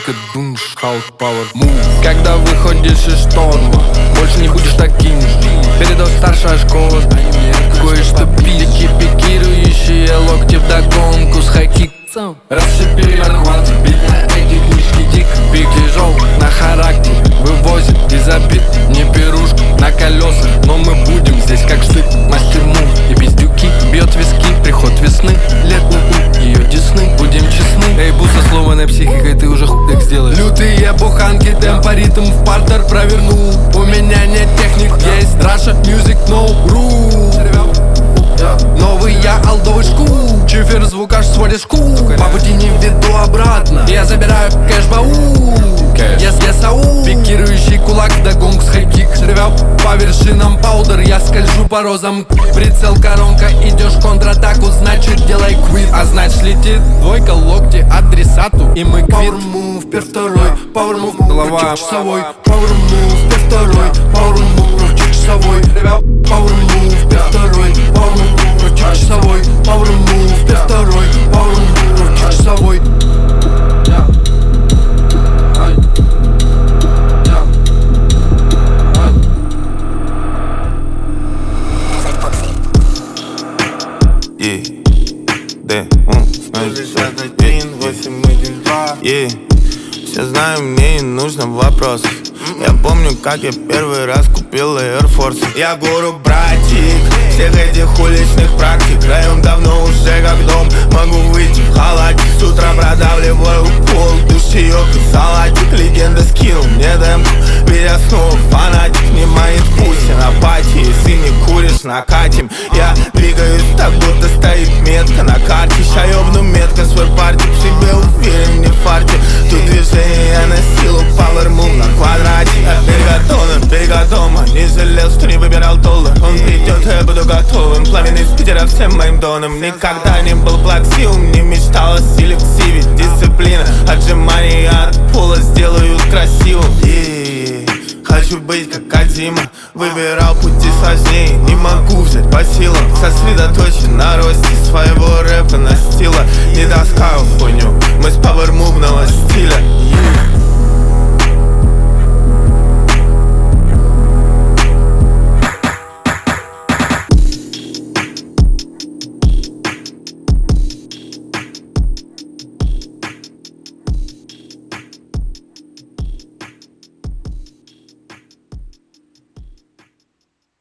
только дунш, Халк Пауэр Мув. Когда выходишь из шторма, больше не будешь таким же. Передал старшая школа, кое-что пики, пикирующие локти вдогонку с хайкиком. Расшипели архват, бит на эти книжки дик. Пик тяжел на характер, вывозит из обид. Не пирушка на колесах, но мы будем здесь как штык. Мастер мув и пиздюки, бьет виски, приход весны. Лет ее десны, будем честны. Эй, буса, сломанной психикой, ты уже хуй так сделаешь. Лютые буханки, темпо, ритм в партер провернул. У меня нет техник, есть Russia Music No Rule. Новый я алдовый шкул, чифер звукаш сводишь кул. По пути не веду обратно, я забираю кэш-баул. Yes, пикирующий кулак, догонг с хайкик. Рвел по вершинам паудер, я скольжу по розам. Прицел коронка, идешь в контратаку, значит делай квит. А значит летит двойка, локти адресату, и мы квит. Power move, пер второй, power move, голова часовой. Power move, пер второй, power move, часовой. Power move, пер второй, power move, часовой. Power move, пер второй, power move, часовой. Все знаю, мне не нужно вопрос. Я помню, как я первый раз купил Air Force. Я гуру, братик, всех этих уличных практик. Район давно уже как дом, могу выйти в халате. С утра продавливаю пол, душиёк и салатик. Легенда скинул мне демку, ведь я снова фанатик. Не моет пусин апатии, если не куришь, накатим. Я двигаюсь так, будто стоит метка на карте. Ща ёбну метко свой партик, в себе уверен, не фарте. Тут движение на силу, power move на квадрате. Берега дома, не жалел, что не выбирал доллар. Он придет, я буду готовым. Пламенный из Питера всем моим доном. Никогда не был плаксивым, не мечтал о силе в ксиве. Дисциплина, отжимания от пола сделают красивым. Хочу быть как Кодзима, выбирал пути сложнее. Не могу взять по силам, сосредоточен на росте своего рэпа, на стила. Не таскаю хуйню, мы с пауэрмувного стиля.